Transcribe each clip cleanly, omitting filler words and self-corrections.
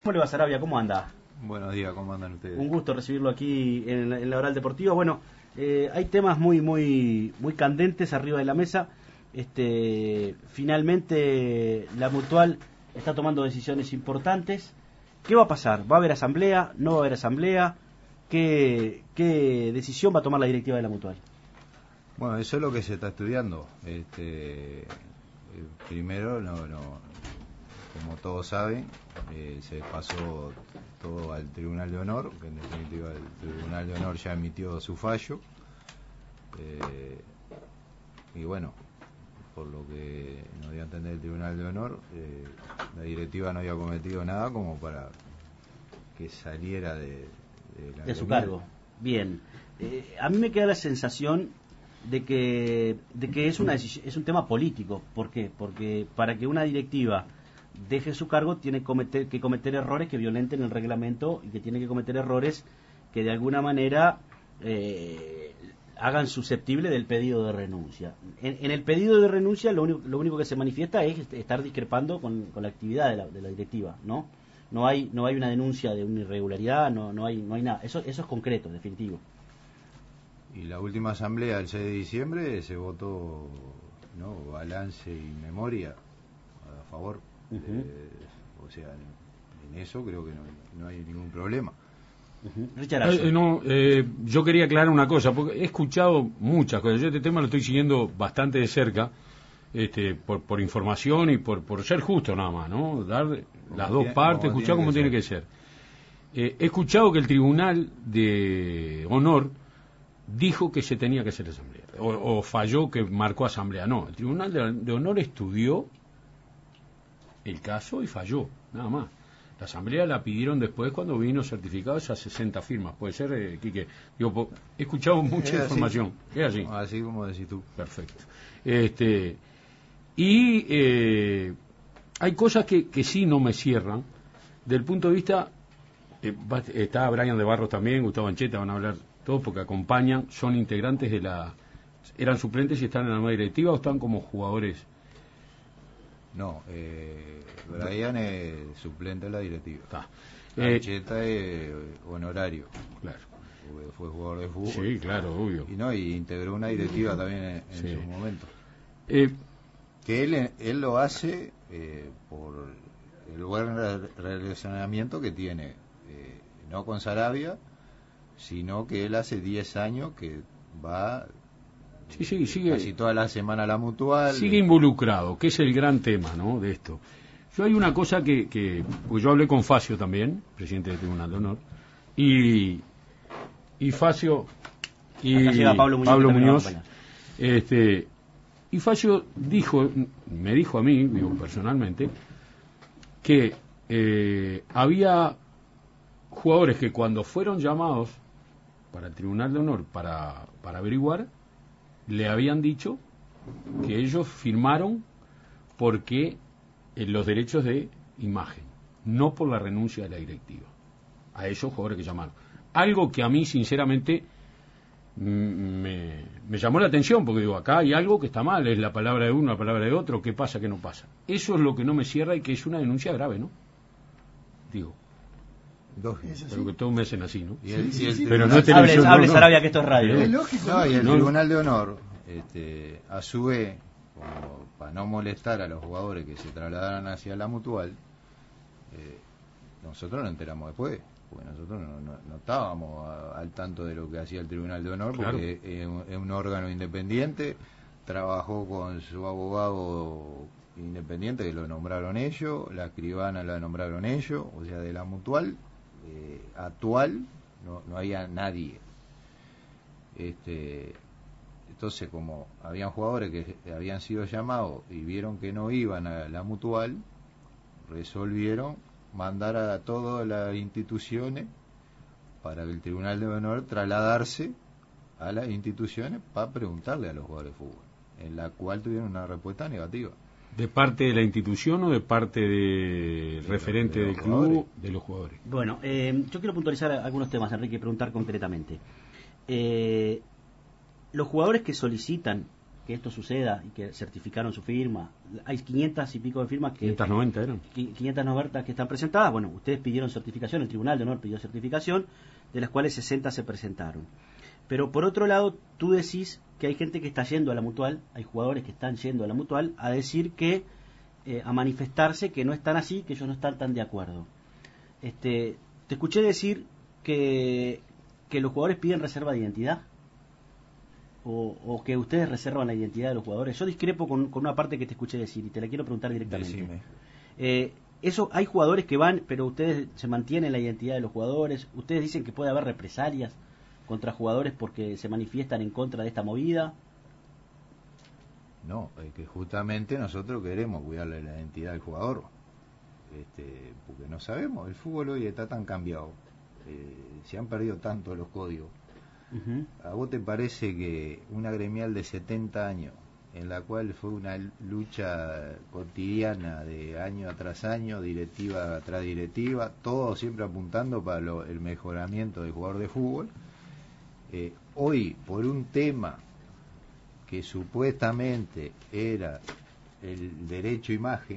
¿Cómo le va, Sarabia? ¿Cómo anda? Buenos días, ¿cómo andan ustedes? Un gusto recibirlo aquí en la Oral Deportiva. Bueno, hay temas muy candentes arriba de la mesa. Finalmente la Mutual está tomando decisiones importantes. ¿Qué va a pasar? ¿Va a haber asamblea? ¿No va a haber asamblea? ¿Qué decisión va a tomar la directiva de la Mutual? Bueno, eso es lo que se está estudiando. Primero, como todos saben, se pasó todo al Tribunal de Honor, que en definitiva el Tribunal de Honor ya emitió su fallo. Y bueno, por lo que nos dio a entender el Tribunal de Honor, la directiva no había cometido nada como para que saliera de su cargo. Bien. A mí me queda la sensación de que es un tema político. ¿Por qué? Porque para que una directiva deje su cargo tiene que cometer errores que violenten el reglamento y que tiene que cometer errores que de alguna manera hagan susceptible del pedido de renuncia. En el pedido de renuncia lo único que se manifiesta es estar discrepando con la actividad de la directiva, ¿no? No hay una denuncia de una irregularidad, no hay nada. Eso es concreto, definitivo. Y la última asamblea del 6 de diciembre se votó, ¿no?, balance y memoria a favor. O sea, en eso creo que no hay ningún problema. Yo quería aclarar una cosa, porque he escuchado muchas cosas. Yo este tema lo estoy siguiendo bastante de cerca, por información y por ser justo nada más, ¿no? Dar las dos partes, escuchar cómo tiene que ser. He escuchado que el Tribunal de Honor dijo que se tenía que hacer asamblea, o falló que marcó asamblea. No, el Tribunal de Honor estudió el caso y falló, nada más. La asamblea la pidieron después cuando vino certificado esas 60 firmas. Puede ser, Quique. Digo, he escuchado mucha información. Es así. Así como decís tú. Perfecto. Hay cosas que sí no me cierran. Del punto de vista, está Brian de Barros también, Gustavo Ancheta, van a hablar todos porque acompañan, son integrantes eran suplentes y están en la nueva directiva o están como jugadores. No, Brian es suplente de la directiva. Está. Ancheta es honorario. Claro. Fue jugador de fútbol. Sí, claro, obvio. Y integró una directiva también en su momento. Que él lo hace por el buen relacionamiento que tiene, no con Sarabia, sino que él hace 10 años que va... sigue casi toda la semana a la Mutual. Sigue involucrado, que es el gran tema, ¿no?, de esto. Yo hay una cosa pues yo hablé con Facio también, presidente del Tribunal de Honor, y Facio y Pablo Muñoz, y Facio me dijo a mí, personalmente, que había jugadores que cuando fueron llamados para el Tribunal de Honor para averiguar, le habían dicho que ellos firmaron porque los derechos de imagen, no por la renuncia de la directiva, a esos jugadores que llamaron. Algo que a mí sinceramente me llamó la atención, porque digo, acá hay algo que está mal, es la palabra de uno, la palabra de otro, ¿qué pasa, qué no pasa? Eso es lo que no me cierra y que es una denuncia grave, ¿no? Digo. Pero que todos me hacen así, ¿no? Pero no es televisión. Hable, Sarabia, que esto es radio. Es lógico. Y el Tribunal de Honor, a su vez, como para no molestar a los jugadores que se trasladaran hacia la Mutual, nosotros nos enteramos después, porque nosotros no estábamos al tanto de lo que hacía el Tribunal de Honor, claro, porque es un órgano independiente, trabajó con su abogado independiente que lo nombraron ellos, la escribana la nombraron ellos, o sea, de la Mutual actual no había nadie. Entonces, como habían jugadores que habían sido llamados y vieron que no iban a la Mutual, resolvieron mandar a todas las instituciones para que el Tribunal de Honor trasladarse a las instituciones para preguntarle a los jugadores de fútbol, en la cual tuvieron una respuesta negativa. ¿De parte de la institución o de parte del referente del club, de los jugadores? Bueno, yo quiero puntualizar algunos temas, Enrique, y preguntar concretamente. Los jugadores que solicitan que esto suceda y que certificaron su firma. Hay 500 y pico de firmas que... 590 eran. 590 que están presentadas. Bueno, ustedes pidieron certificación, el Tribunal de Honor pidió certificación, de las cuales 60 se presentaron. Pero por otro lado, tú decís que hay gente que está yendo a la Mutual, hay jugadores que están yendo a la Mutual a decir que, a manifestarse que no están así, que ellos no están tan de acuerdo. Te escuché decir que los jugadores piden reserva de identidad. O que ustedes reservan la identidad de los jugadores. Yo discrepo con una parte que te escuché decir y te la quiero preguntar directamente. Eso, hay jugadores que van, pero ustedes se mantienen la identidad de los jugadores. Ustedes dicen que puede haber represalias contra jugadores porque se manifiestan en contra de esta movida. No, es que justamente nosotros queremos cuidarle la identidad del jugador, porque no sabemos, el fútbol hoy está tan cambiado, se han perdido tanto los códigos. ¿A vos te parece que una gremial de 70 años, en la cual fue una lucha cotidiana de año tras año, directiva tras directiva, todo siempre apuntando para el mejoramiento del jugador de fútbol, hoy por un tema que supuestamente era el derecho a imagen,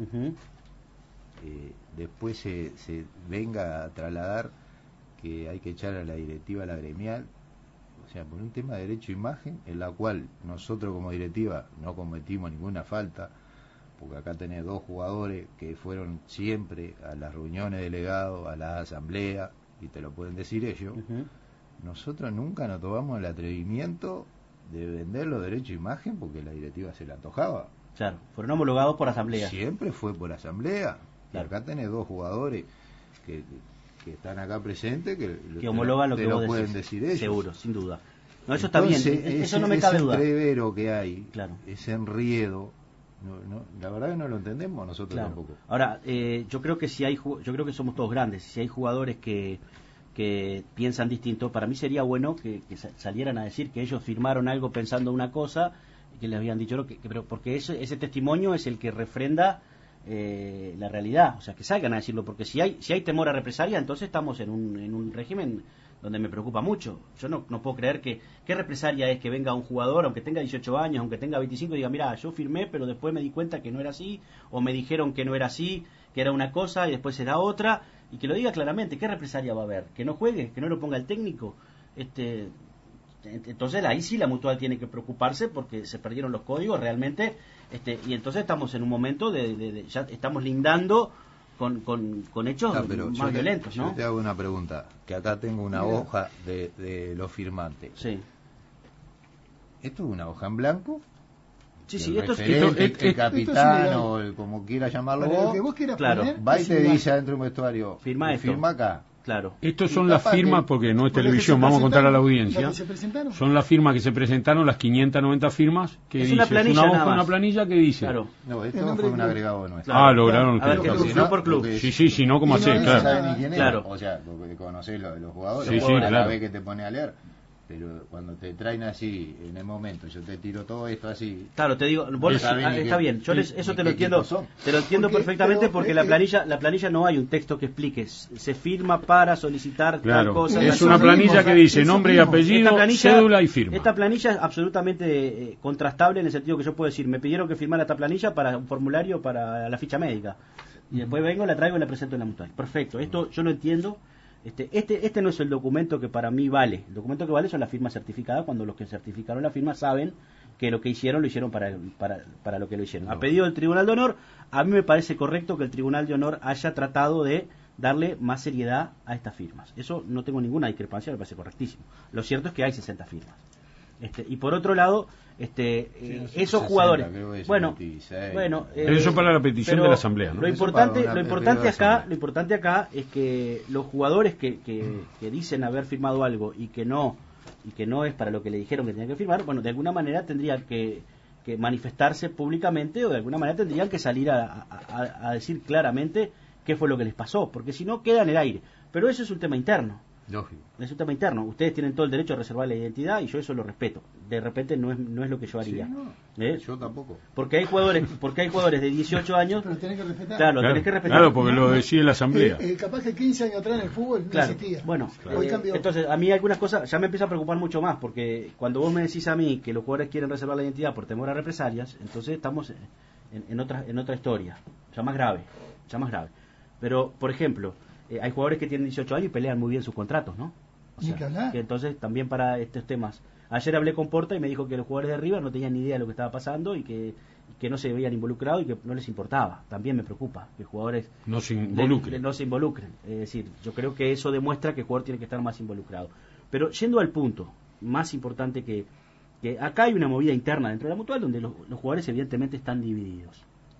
después se venga a trasladar que hay que echar a la directiva a la gremial? O sea, por un tema de derecho a imagen, en la cual nosotros como directiva no cometimos ninguna falta, porque acá tenés 2 jugadores que fueron siempre a las reuniones de delegados, a las asambleas, y te lo pueden decir ellos. Nosotros nunca nos tomamos el atrevimiento de vender los derechos de imagen porque la directiva se la antojaba. Claro, fueron homologados por asamblea. Siempre fue por asamblea. Claro. Y acá tenés 2 jugadores que están acá presentes que homologan lo que vos pueden decís. decir ellos. Seguro, sin duda. No, eso Entonces, está bien, eso no me cabe duda. Ese entrevero que hay, claro, ese enriedo, la verdad que no lo entendemos nosotros, claro, tampoco. Ahora, yo creo que yo creo que somos todos grandes. Si hay jugadores que piensan distinto, para mí sería bueno que salieran a decir que ellos firmaron algo pensando una cosa y que les habían dicho pero porque ese testimonio es el que refrenda la realidad. O sea, que salgan a decirlo, porque si hay temor a represalia, entonces estamos en un régimen donde me preocupa mucho. Yo no puedo creer qué represalia es que venga un jugador, aunque tenga 18 años, aunque tenga 25, y diga, mira, yo firmé, pero después me di cuenta que no era así, o me dijeron que no era así, que era una cosa y después era otra, y que lo diga claramente. ¿Qué represalia va a haber? ¿Que no juegue? ¿Que no lo ponga el técnico? Entonces ahí sí la Mutual tiene que preocuparse porque se perdieron los códigos realmente, y entonces estamos en un momento ya estamos lindando con hechos más violentos, ¿no? Yo te hago una pregunta, que acá tengo una hoja de los firmantes. Sí. ¿Esto es una hoja en blanco? Sí, el capitán o como quiera llamarlo vos, que vos quieras claro, poner, va y te dice adentro de un vestuario, firma acá. Claro. Estos son las firmas, porque no es televisión, vamos a contar a la audiencia. Son las firmas que se presentaron, las 590 firmas que es dice, una planilla, es una hoja, una planilla que dice. Claro. No, esto fue un agregado nuestro. Claro. lograron. A ver, que club por club. Sí, no como hacer, claro. claro. No sabe ni quién claro. O sea, porque conocés los jugadores, sí, claro. Claro. Vez que te pone a leer. Pero cuando te traen así, en el momento, yo te tiro todo esto así. Claro, te digo, vos, está bien, yo eso te lo entiendo perfectamente, porque la planilla no hay un texto que explique, se firma para solicitar tal cosa. Es una planilla que dice nombre y apellido, cédula y firma. Esta planilla es absolutamente contrastable en el sentido que yo puedo decir, me pidieron que firmara esta planilla para un formulario para la ficha médica. Y después vengo, la traigo y la presento en la Mutual. Perfecto, esto yo lo entiendo. Este no es el documento que para mí vale. El documento que vale son las firmas certificadas, cuando los que certificaron la firma saben que lo que hicieron lo hicieron para lo que lo hicieron. A pedido del Tribunal de Honor, a mí me parece correcto que el Tribunal de Honor haya tratado de darle más seriedad a estas firmas. Eso no tengo ninguna discrepancia, me parece correctísimo. Lo cierto es que hay 60 firmas. Y por otro lado, esos jugadores, eso para la petición de la asamblea, ¿no? Lo importante acá es que los jugadores que dicen haber firmado algo y que no es para lo que le dijeron que tenían que firmar, bueno, de alguna manera tendrían que manifestarse públicamente, o de alguna manera tendrían que salir a decir claramente qué fue lo que les pasó, porque si no queda en el aire. Pero eso es un tema interno. Lógico. Es un tema interno. Ustedes tienen todo el derecho a reservar la identidad y yo eso lo respeto. De repente no es lo que yo haría. Sí, no, yo tampoco. Porque hay jugadores de 18 años. Pero tenés que respetar. Claro, tenés que respetar. Claro, porque lo decide la asamblea. Capaz que 15 años atrás en el fútbol Claro, no existía. bueno, Hoy cambió. entonces a mí algunas cosas ya me empieza a preocupar mucho más, porque cuando vos me decís a mí que los jugadores quieren reservar la identidad por temor a represalias, entonces estamos en otra historia, ya más grave. Pero, por ejemplo, hay jugadores que tienen 18 años y pelean muy bien sus contratos, ¿no? O Ni sea, que hablar. que entonces también para estos temas. Ayer hablé con Porta y me dijo que los jugadores de River no tenían ni idea de lo que estaba pasando y que no se veían involucrados y que no les importaba. También me preocupa que jugadores No se involucren. no se involucren. Es decir, yo creo que eso demuestra que el jugador tiene que estar más involucrado. Pero yendo al punto más importante, que acá hay una movida interna dentro de la Mutual donde los jugadores evidentemente están divididos.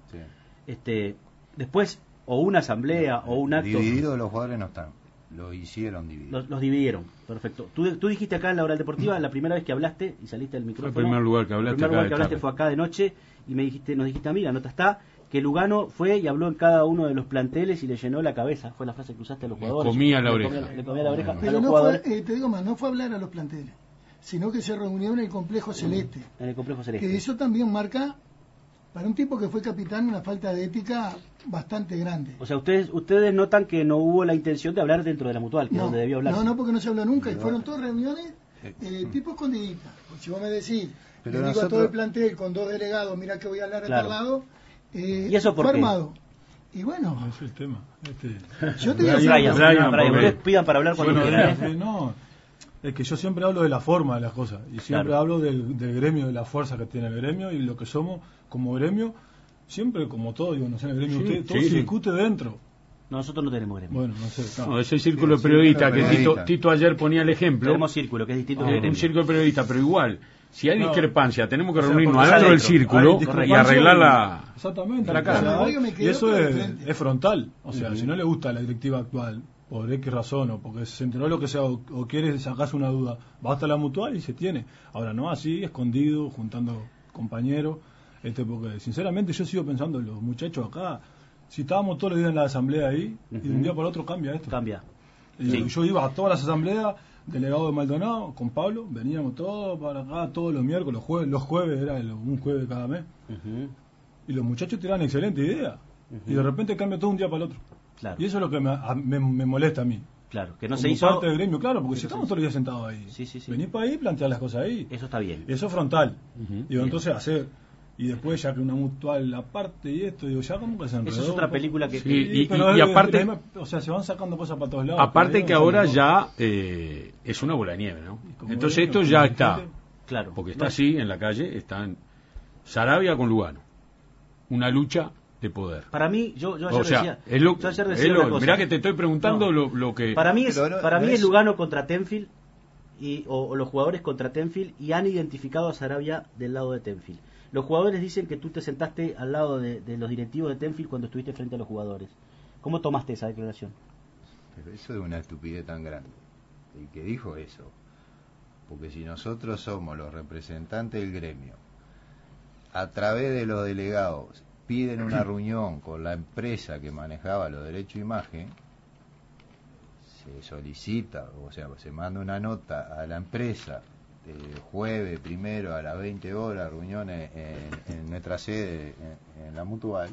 Sí. Después, o una asamblea o un acto... Divididos los jugadores no están. Lo hicieron divididos. Los dividieron, perfecto. Tú dijiste acá en la Oral Deportiva, la primera vez que hablaste y saliste del micrófono. Fue el primer lugar que hablaste. El primer lugar que hablaste fue acá de noche y nos dijiste a mí, la nota está, que Lugano fue y habló en cada uno de los planteles y le llenó la cabeza. Fue la frase que usaste a los jugadores. Le comía la oreja a Pero los no jugadores. fue, te digo más, no fue a hablar a los planteles, sino que se reunió en el Complejo Celeste. En el Complejo Celeste. Que eso también marca, para un tipo que fue capitán, una falta de ética bastante grande. O sea, ustedes notan que no hubo la intención de hablar dentro de la Mutual, que es donde debió hablar. No, porque no se habló nunca, y fueron todas reuniones tipo escondiditas. Porque si vos me decís, pero le digo a todo el plantel con 2 delegados, mira que voy a hablar a tal lado, ¿y eso por fue qué? armado. Y bueno, Es el tema. yo te digo, Brian, porque- ustedes pidan para hablar cuando quieran. No, es que yo siempre hablo de la forma de las cosas y siempre Claro. hablo del gremio, de la fuerza que tiene el gremio y lo que somos como gremio. Siempre, como todo, digo, no sé, en el gremio Sí, usted, todo sí, se sí. discute dentro. Nosotros no tenemos gremio. Bueno, no sé. No, ese círculo periodista que Tito ayer ponía el ejemplo. Tenemos círculo, que es distinto que gremio. Un círculo periodista, pero igual, si hay No. discrepancia, tenemos que O sea, reunirnos porque adentro del adentro. círculo Hay y discrepancia arreglar la... Exactamente. la casa. O sea, Yo me y quedo eso por el es, frente. es frontal. O sea, si no le gusta la directiva actual, por X razón, o porque se enteró lo que sea, o quiere sacarse una duda, va hasta la Mutual y se tiene. Ahora no así, escondido, juntando compañeros. Porque sinceramente yo sigo pensando, los muchachos acá, si estábamos todos los días en la asamblea ahí, y de un día para otro cambia esto. Cambia. Y Sí. yo iba a todas las asambleas, delegado de Maldonado, con Pablo, veníamos todos para acá todos los miércoles, los jueves era un jueves cada mes, Ujú, y los muchachos tiraban excelente idea, y de repente cambia todo un día para el otro. Claro, Y eso es lo que me molesta a mí. claro. Que no Como se hizo... parte del gremio, claro, porque si estamos todos los días sentados ahí, Sí, sí, sí. venís para ahí, plantear las cosas ahí. Eso está bien. Eso es frontal. Ujú. Digo, entonces hacer, y después ya que una Mutual aparte y esto, digo, ya como que se enredó. Eso es otra película que... Sí, y pero aparte- o sea, se van sacando cosas para todos lados. Aparte pero que no ahora salen ya es una bola de nieve, ¿no? como Entonces gremio, esto como ya dirigente, está, Claro. porque está No, así en la calle, están Sarabia con Lugano, una lucha de poder. Para mí, yo ayer O sea, decía... es lo, yo ayer es decía lo- una cosa. mirá que te estoy preguntando No. lo que... Para mí es, Pero no- para no mí es- es Lugano contra Tenfield o los jugadores contra Tenfield, y han identificado a Sarabia del lado de Tenfield. Los jugadores dicen que tú te sentaste al lado de los directivos de Tenfield cuando estuviste frente a los jugadores. ¿Cómo tomaste esa declaración? Pero eso es una estupidez tan grande. El que dijo eso. Porque si nosotros somos los representantes del gremio, a través de los delegados, piden una reunión con la empresa que manejaba los derechos de imagen, se solicita, o sea, se manda una nota a la empresa el jueves primero a las 20 horas, reuniones en nuestra sede, en la Mutual.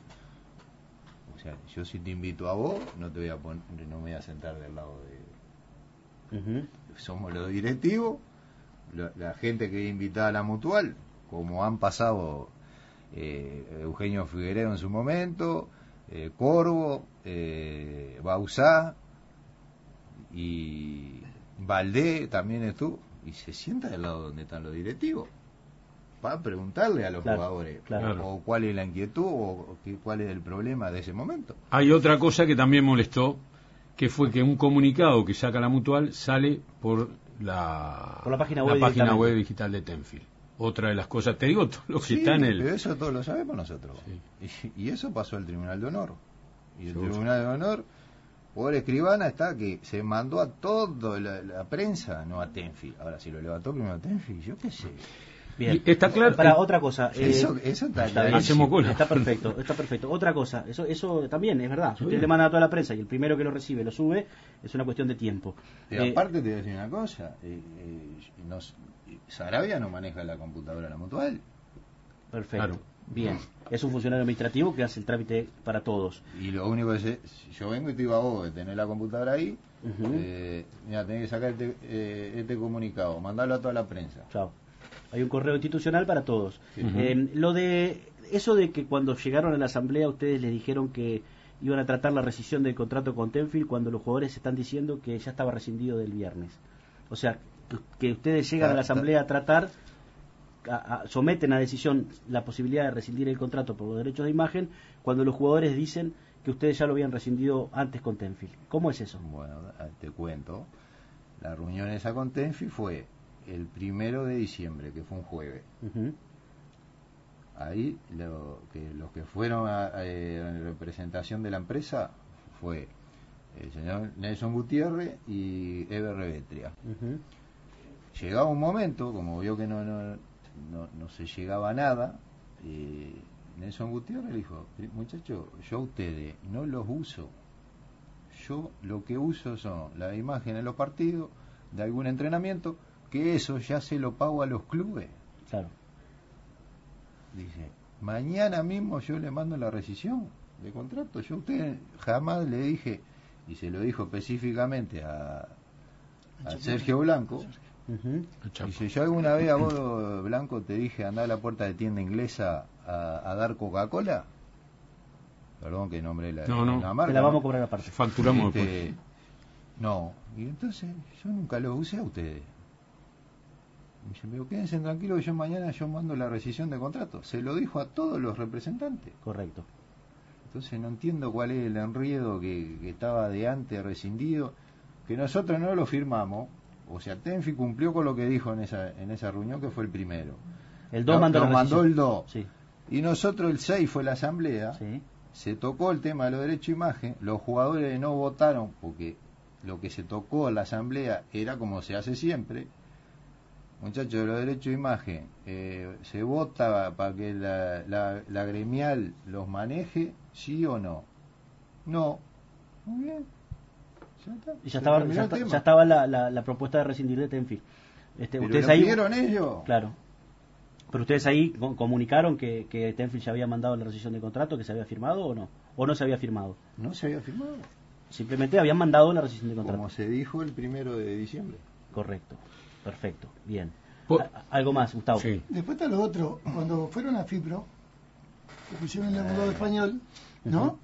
O sea, yo si te invito a vos, no te voy a poner, no me voy a sentar del lado de... Ujú. Somos los directivos, la gente que invitada a la Mutual, como han pasado Eugenio Figueredo en su momento, Corvo, Bauzá y Valdé también estuvo, y se sienta del lado donde están los directivos para preguntarle a los Claro, jugadores claro. o cuál es la inquietud o cuál es el problema de ese momento. Hay otra cosa que también molestó, que fue que un comunicado que saca la Mutual sale por la página la web página directamente. web digital de Tenfield. Otra de las cosas, te digo, todo lo que Sí, está en el... pero eso todos lo sabemos nosotros. Y eso pasó al Tribunal de Honor. Y el Tribunal de Honor, por escribana, está que se mandó a toda la prensa, no a Tenfield. Ahora, si lo levantó primero a Tenfield, yo qué sé. Bien. Está claro. Para otra cosa. Eso está Está bien, clarísimo. Hacemos cola. está perfecto. Otra cosa, eso también es verdad. Si usted le manda a toda la prensa y el primero que lo recibe lo sube, es una cuestión de tiempo. Pero aparte te voy a decir una cosa, Sarabia no maneja la computadora la mutual. Perfecto. Claro. Bien. Es un funcionario administrativo que hace el trámite para todos. Y lo único que sé, si yo vengo y te digo a vos de tener la computadora ahí, Ujú. mira, tenés que sacar este comunicado, mandarlo a toda la prensa. Chao. Hay un correo institucional para todos. Sí. Lo de eso de que cuando llegaron a la asamblea ustedes les dijeron que iban a tratar la rescisión del contrato con Tenfield cuando los jugadores están diciendo que ya estaba rescindido del viernes. O sea, que ustedes llegan a la asamblea a tratar, someten a decisión la posibilidad de rescindir el contrato por los derechos de imagen cuando los jugadores dicen que ustedes ya lo habían rescindido antes con Tenfield. ¿Cómo es eso? Bueno, te cuento. La reunión esa con Tenfield fue el 1 de diciembre, que fue un jueves. Ujú. Ahí los que fueron en representación de la empresa fue el señor Nelson Gutiérrez y Eber Revetria. Ujú. Llegaba un momento, como vio que no se llegaba a nada, Nelson Gutiérrez le dijo: muchachos, yo a ustedes no los uso, yo lo que uso son las imágenes de los partidos, de algún entrenamiento, que eso ya se lo pago a los clubes. Claro. Dice, mañana mismo yo le mando la rescisión de contrato. Yo a usted jamás le dije, y se lo dijo específicamente a Sergio Blanco. Ujú. Dice, yo alguna vez a vos, Blanco, te dije andar a la puerta de tienda inglesa a dar Coca-Cola. Perdón que nombré la marca. Te la vamos a cobrar aparte. Facturamos después. No, y entonces yo nunca lo usé a ustedes. Me dice, pero quédense tranquilos que yo mañana mando la rescisión de contrato. Se lo dijo a todos los representantes. Correcto. Entonces no entiendo cuál es el enredo que estaba de antes rescindido, que nosotros no lo firmamos. O sea, Tenfi cumplió con lo que dijo en esa reunión, que fue el primero. El 2 mandó lo la mandó rescisión. el 2. Sí. Y nosotros el 6 fue la asamblea. Sí. Se tocó el tema de los derechos de imagen. Los jugadores no votaron porque lo que se tocó en la asamblea era como se hace siempre. Muchachos, los derechos de imagen, ¿se vota para que la gremial los maneje, sí o no? No. Muy bien. Ya está. Y ya estaba la propuesta de rescindir de Tenfield. Pero ustedes lo ahí pidieron ellos. Claro. Pero ustedes ahí comunicaron que Tenfield ya había mandado la rescisión de contrato, que se había firmado o no. O no se había firmado. No se había firmado. Simplemente habían mandado la rescisión de contrato. Como se dijo el 1 de diciembre. Correcto. Perfecto. Bien. Por- Algo más, Gustavo. Sí. Después está lo otro, cuando fueron a FIPRO, que pusieron el abogado español, ¿no?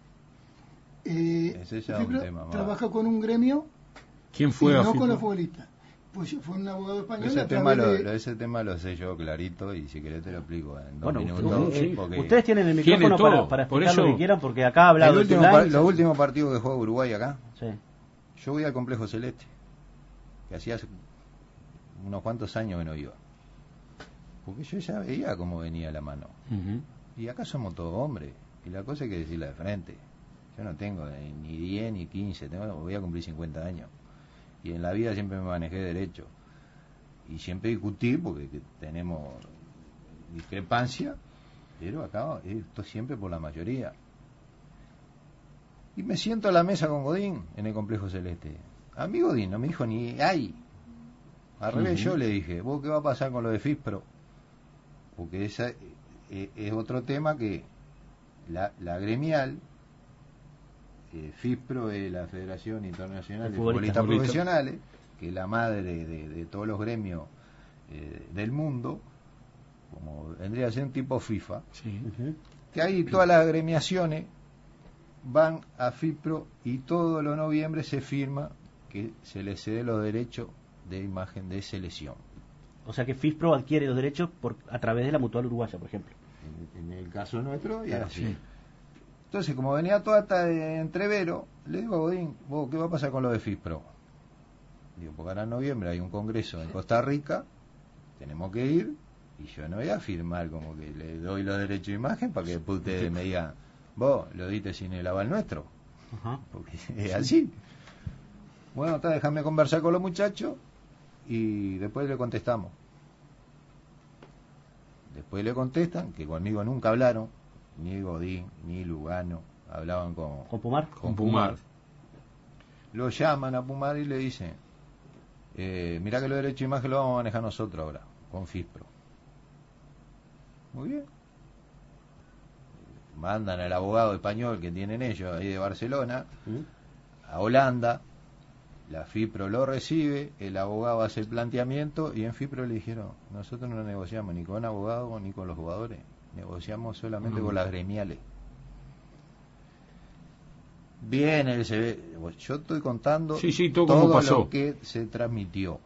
Ese ya es un FIPRO tema más. trabaja con un gremio ¿Quién y fue a no con FIPRO? los futbolistas. Pues fue un abogado español Ese a tema, través de... ese tema lo sé yo clarito, y si querés te lo explico en 2 Bueno, minutos. sí. Porque ustedes tienen el Tiene micrófono todo, para por explicar lo eso- que quieran, porque acá ha hablado los últimos partidos que juega Uruguay acá, Sí. yo voy al Complejo Celeste, que hacía unos cuantos años que no iba. Porque yo ya veía cómo venía la mano. Ujú. Y acá somos todos hombres, y la cosa hay que decirla de frente. Yo no tengo ni 10 ni 15, voy a cumplir 50 años. Y en la vida siempre me manejé derecho. Y siempre discutí porque tenemos discrepancia, pero acá esto siempre por la mayoría. Y me siento a la mesa con Godín en el Complejo Celeste. A mí Godín no me dijo ni ay. Al revés, yo le dije, ¿vos qué va a pasar con lo de FISPRO? Porque esa es otro tema que la gremial, FISPRO es la Federación Internacional de Futbolistas Profesionales, que es la madre de todos los gremios del mundo, como vendría a ser un tipo FIFA, Sí. que ahí todas las agremiaciones van a FIPRO y todos los noviembre se firma que se le cede los derechos de imagen de selección. O sea que FISPRO adquiere los derechos a través de la Mutual Uruguaya, por ejemplo. En el caso nuestro, y así. Sí. Entonces, como venía toda esta entrevero, le digo a Godín, ¿vos qué va a pasar con lo de FISPRO? Digo, porque ahora en noviembre hay un congreso en Costa Rica, tenemos que ir, y yo no voy a firmar como que le doy los derechos de imagen para que después ustedes me digan, vos lo diste sin el aval nuestro. Ajá. Porque es así. Bueno, déjame conversar con los muchachos y después le contestamos. Después le contestan que conmigo nunca hablaron, ni Godín, ni Lugano, hablaban ¿Con Pumar? con Pumar. Lo llaman a Pumar y le dicen, mirá que los derechos de imagen lo vamos a manejar nosotros ahora, con FISPRO. Muy bien. Mandan al abogado español que tienen ellos ahí de Barcelona a Holanda, la FIPRO lo recibe, el abogado hace el planteamiento y en FIPRO le dijeron, nosotros no negociamos ni con abogados ni con los jugadores, negociamos solamente con las gremiales. Bien, yo estoy contando todo pasó. Lo que se transmitió.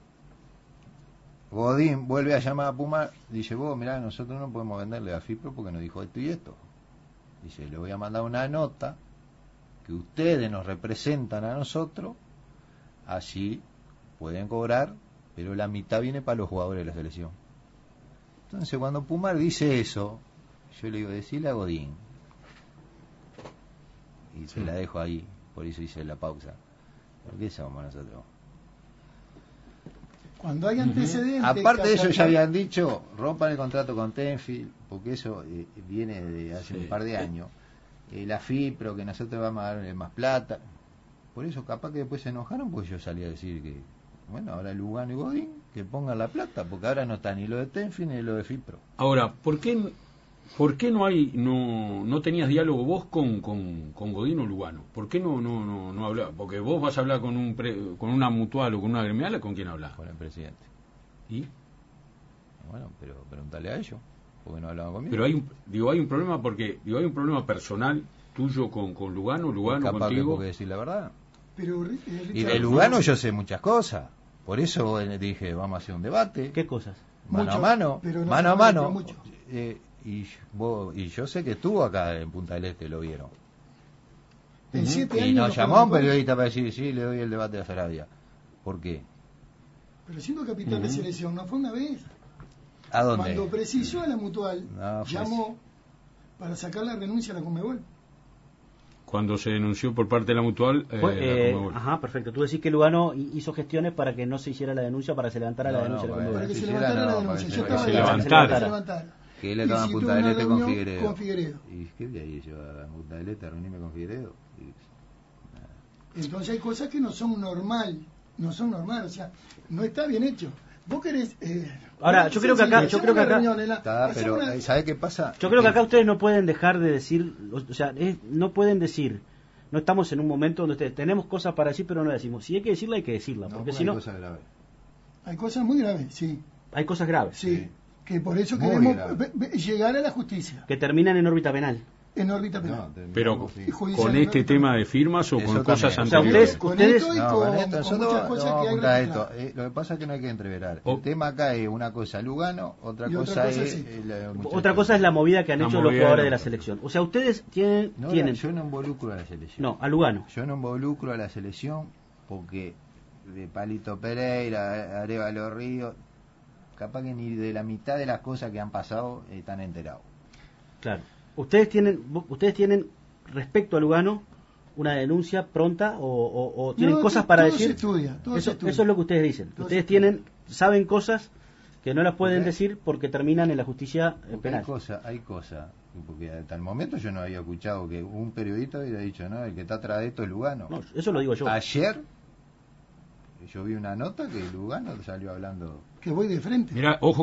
Godín vuelve a llamar a Pumar, dice, vos mirá, nosotros no podemos venderle a FIPRO porque nos dijo esto y esto. Dice, le voy a mandar una nota que ustedes nos representan a nosotros, así pueden cobrar, pero la mitad viene para los jugadores de la selección. Entonces cuando Pumar dice eso, yo le digo, decile a Godín, y se la dejo ahí, por eso hice la pausa, porque somos nosotros. Cuando hay antecedentes... Aparte de eso ya habían dicho, rompan el contrato con Tenfield, porque eso viene de hace un par de años, la FIPRO, que nosotros vamos a darle más plata. Por eso capaz que después se enojaron, pues yo salí a decir que, bueno, ahora Lugano y Godín, que pongan la plata, porque ahora no está ni lo de Tenfield ni lo de FIPRO. Ahora, ¿por qué no tenías diálogo vos con Godín o Lugano? ¿Por qué no hablabas? Porque vos vas a hablar con una mutual o con una gremial, ¿con quién hablas? Con el presidente. ¿Y? Bueno, pero pregúntale a ellos, porque no hablaban conmigo. Pero hay un problema hay un problema personal tuyo con Lugano capaz contigo. Que porque decir la verdad. Pero, y de Lugano yo sé muchas cosas. Por eso dije, vamos a hacer un debate. ¿Qué cosas? Mano a mano. Pero no mano a mano. Mucho. Y yo sé que estuvo acá en Punta del Este, lo vieron. En 7 y años nos llamó a un periodista para decir, sí, le doy el debate a Sarabia. ¿Por qué? Pero siendo capitán de selección, ¿no fue una vez? ¿A dónde? Cuando precisó a la mutual, No, llamó para sacar la renuncia a la Conmebol. Cuando se denunció por parte de la mutual, la Conmebol. Ajá, perfecto. Tú decís que Lugano hizo gestiones para que no se hiciera la denuncia, para que se levantara la denuncia de la Conmebol. Para que se levantara la denuncia. Yo para que estaba se levantara. Que él estaba en Punta del Este con Figueredo. Figueredo. ¿Y qué de ahí yo a Punta del Este a reunirme con Figueredo? Entonces hay cosas que no son normal, o sea, no está bien hecho. Vos querés... Ahora, yo creo que acá... pero, ¿sabe qué pasa? Yo creo que acá ustedes no pueden dejar de decir, o sea, no pueden decir, no estamos en un momento donde ustedes tenemos cosas para decir, pero no las decimos. Si hay que decirla, hay que decirla, porque si no... Hay cosas graves. Hay cosas muy graves, sí. Hay cosas graves. Sí, que por eso Muy queremos grave. llegar a la justicia. Que terminan en órbita penal. En órbita penal. Pero Y judicial, con este tema de firmas o Eso con cosas también. anteriores. Con esto y No, con esto, nosotros muchas cosas no que hay apuntar registradas. esto. Lo que pasa es que no hay que entreverar. Oh. El tema acá es una cosa Lugano, otra Y cosa otra cosa es... sí. Otra cosa es la movida que han La hecho los movida jugadores de de la la- selección. O sea, ustedes tienen... Yo no involucro a la selección. No, a Lugano. Yo no involucro a la selección porque de Palito Pereira, Arévalo Ríos, capaz que ni de la mitad de las cosas que han pasado están enterados. Claro. Ustedes tienen respecto a Lugano una denuncia pronta o tienen No, cosas para todo decir. se estudia, todo se Eso estudia. es lo que ustedes dicen. Todo Ustedes se estudia. saben cosas que no las pueden Ok. decir porque terminan en la justicia Porque penal. hay cosas, porque hasta el momento yo no había escuchado que un periodista hubiera dicho, no, el que está atrás de esto es Lugano. No, eso lo digo yo. Ayer yo vi una nota que Lugano salió hablando. Que voy de frente. Mira, ojo,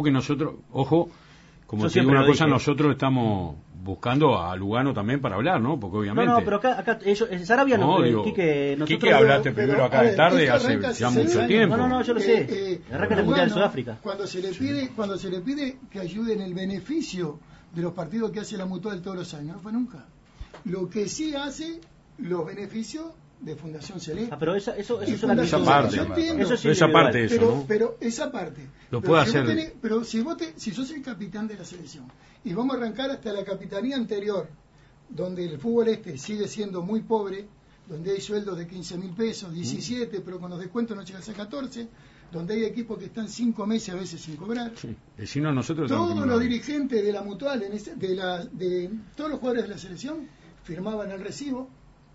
como Yo te digo siempre una lo cosa, dije. nosotros estamos buscando a Lugano también para hablar, ¿no? Porque obviamente... No, pero acá ellos, Sarabia no, digo, Quique, nosotros... Quique, hablaste pero, primero acá a de ver, tarde esto hace arranca ya hace mucho 6 años. tiempo. No, yo lo sé. Arranca en el Mundial de Sudáfrica. Cuando se le pide que ayuden el beneficio de los partidos que hace la Mutual todos los años, no fue nunca. Lo que sí hace los beneficios de Fundación Celeste. Pero eso es una Esa actitud. parte. Yo entiendo. Eso es Esa individual. parte de eso, ¿no? Pero esa parte. Lo Pero puede si vos hacer- pero si sos el capitán de la selección y vamos a arrancar hasta la capitanía anterior, donde el fútbol sigue siendo muy pobre, donde hay sueldos de 15.000 pesos, 17, pero con los descuentos no llegas a 14, donde hay equipos que están 5 meses a veces sin cobrar. Sí. Si no, nosotros estamos Todos como- los dirigentes de la Mutual, de todos los jugadores de la selección, firmaban el recibo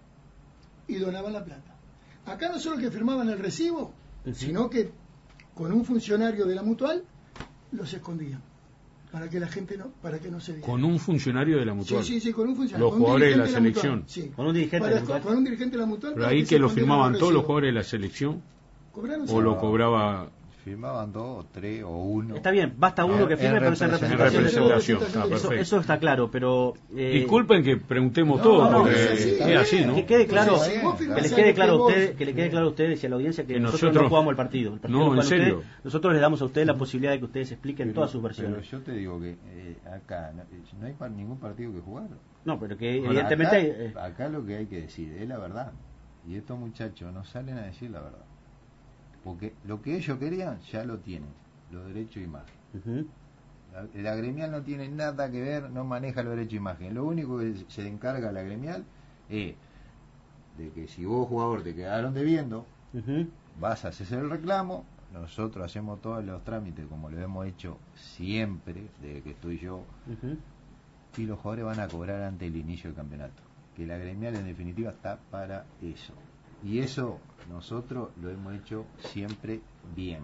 y donaban la plata. Acá no solo que firmaban el recibo, sino que con un funcionario de la Mutual los escondían. para que la gente para que no se diga. Con un funcionario de la Mutual. Sí, con un funcionario. Los jugadores de la selección. Mutual, sí. Con un dirigente de la Mutual. Con un dirigente de la Mutual. Pero ahí que lo firmaban todos los jugadores de la selección. ¿O lo cobraba? Firmaban 2 o 3 o 1. Está bien, basta uno que firme, pero es en representación. Eso está claro, pero... Disculpen que preguntemos todo, porque es así, ¿no? Que quede claro, que le quede claro a ustedes y a la audiencia que nosotros no jugamos el partido. No, en serio. Nosotros les damos a ustedes la posibilidad de que ustedes expliquen todas sus versiones. Pero yo te digo que acá no hay ningún partido que jugar. No, pero que evidentemente... Acá lo que hay que decir es la verdad. Y estos muchachos no salen a decir la verdad. Porque lo que ellos querían ya lo tienen, los derechos de imagen. La gremial no tiene nada que ver, no maneja los derechos de imagen. Lo único que se encarga la gremial es de que si vos, jugador, te quedaron debiendo, vas a hacer el reclamo, nosotros hacemos todos los trámites como lo hemos hecho siempre, desde que estoy yo, y los jugadores van a cobrar antes del inicio del campeonato. Que la gremial en definitiva está para eso. Y eso nosotros lo hemos hecho siempre bien.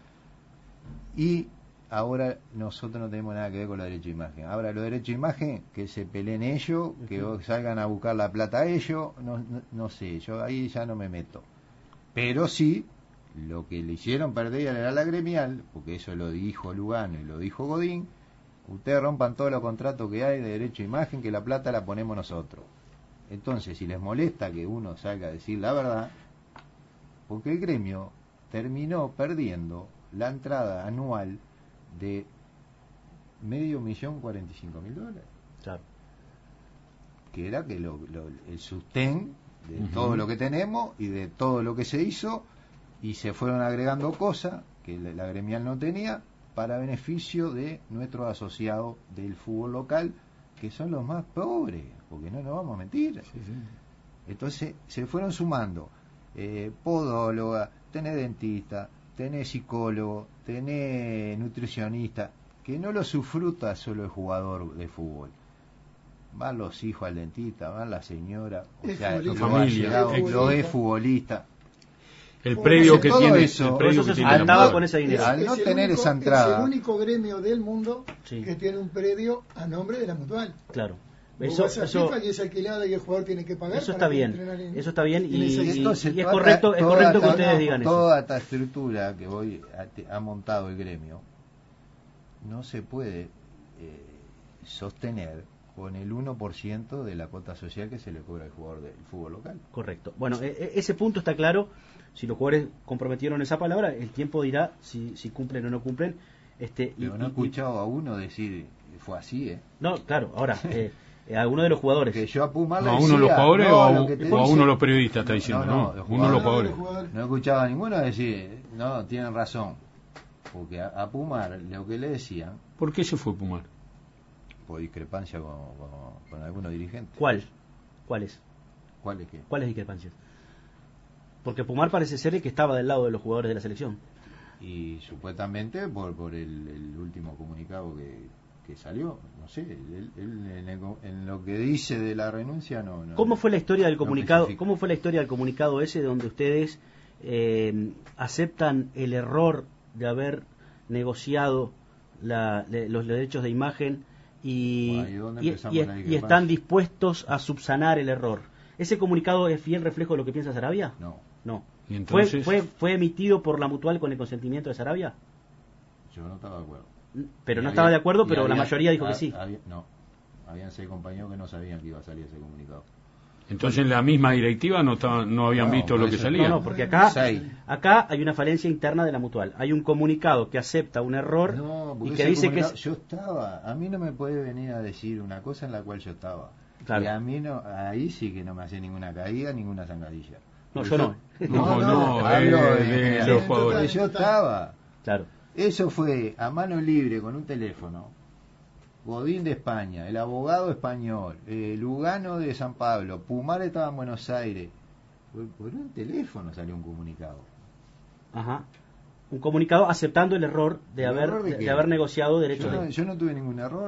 Y ahora nosotros no tenemos nada que ver con los derechos de imagen. Ahora los derechos de imagen, que se peleen ellos, que salgan a buscar la plata a ellos, no sé, yo ahí ya no me meto. Pero sí, lo que le hicieron perder era la gremial, porque eso lo dijo Lugano y lo dijo Godín, ustedes rompan todos los contratos que hay de derecho de imagen, que la plata la ponemos nosotros. Entonces, si les molesta que uno salga a decir la verdad, porque el gremio terminó perdiendo la entrada anual de $545,000. Claro. Que era que el sostén de todo lo que tenemos y de todo lo que se hizo, y se fueron agregando cosas que la gremial no tenía para beneficio de nuestros asociados del fútbol local, que son los más pobres, porque no nos vamos a mentir. Entonces se fueron sumando podóloga, tenés dentista, tenés psicólogo, tenés nutricionista, que no lo sufruta solo el jugador de fútbol. Van los hijos al dentista, van la señora, o sea, lo es futbolista. El predio que tiene eso, por eso se sustentaba con ese dinero. Al no tener esa entrada. Es el único gremio del mundo que tiene un predio a nombre de la Mutual. Claro. Eso y es alquilada y el jugador tiene que pagar. Eso está bien. Eso está bien y es correcto que ustedes digan eso. Toda esta estructura que hoy ha montado el gremio no se puede sostener con el 1% de la cuota social que se le cobra al jugador del fútbol local. Correcto. Bueno, ese punto está claro. Si los jugadores comprometieron esa palabra, el tiempo dirá si cumplen o no cumplen. Pero no he escuchado a uno decir fue así, No, claro. Ahora, alguno de los jugadores. Que yo a Pumar a uno de los jugadores o a uno de los periodistas está diciendo, uno de los jugadores. No he escuchado a ninguno decir, no, tienen razón. Porque a Pumar lo que le decían. ¿Por qué se fue Pumar? Por discrepancia con algunos dirigentes. ¿Cuáles? ¿Cuáles qué? ¿Cuáles discrepancias? Porque Pumar parece ser el que estaba del lado de los jugadores de la selección. Y supuestamente por el último comunicado que salió, no sé, él en lo que dice de la renuncia no. ¿Cómo fue la historia del comunicado? ¿Cómo fue la historia del comunicado ese donde ustedes aceptan el error de haber negociado los derechos de imagen y están dispuestos a subsanar el error? ¿Ese comunicado es fiel reflejo de lo que piensa Sarabia? No. ¿Y entonces? ¿Fue emitido por la Mutual con el consentimiento de Sarabia? Yo no estaba de acuerdo. Pero no estaba de acuerdo, pero la mayoría dijo que sí. Habían 6 compañeros que no sabían que iba a salir ese comunicado. Entonces en la misma directiva no habían visto lo que salía. No, porque acá hay una falencia interna de la Mutual. Hay un comunicado que acepta un error y que dice que yo estaba. A mí no me puede venir a decir una cosa en la cual yo estaba. Claro. Y a mí ahí sí que no me hacía ninguna caída, ninguna zancadilla. No, yo no. Hablo de los jugadores. Yo estaba. Claro. Eso fue a mano libre con un teléfono. Godín de España, el abogado español, Lugano de San Pablo, Pumar estaba en Buenos Aires. Por un teléfono salió un comunicado. Ajá. Un comunicado aceptando el error de haber negociado derechos Yo no tuve ningún error.